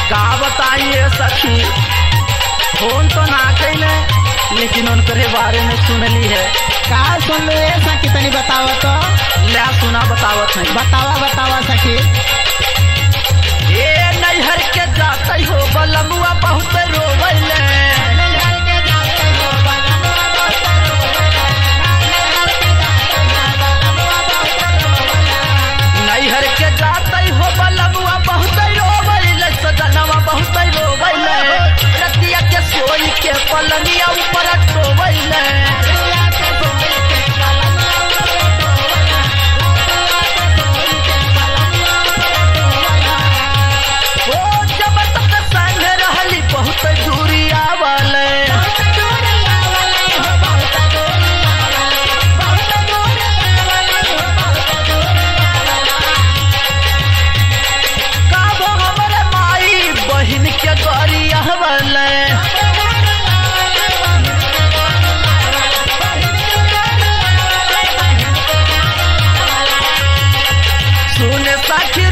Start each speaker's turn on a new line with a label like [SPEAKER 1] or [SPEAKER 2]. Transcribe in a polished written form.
[SPEAKER 1] का बताइए सखी, फोन तो ना कैले लेकिन उनके बारे में सुनली है।
[SPEAKER 2] का सुन लो सखी, तनी बतावा तो।
[SPEAKER 1] ले सुना बतावत नहीं।
[SPEAKER 2] बतावा सखी।
[SPEAKER 1] ए नैहर के जाते हो बलमुआ बहुत रोवैले, नैहर के जाते हो बलमुआ बहुत रोवैले, सजनवा बहुत रोवैले, रतिया के सोई के पलनिया ऊपर टोवैले। सुने साखी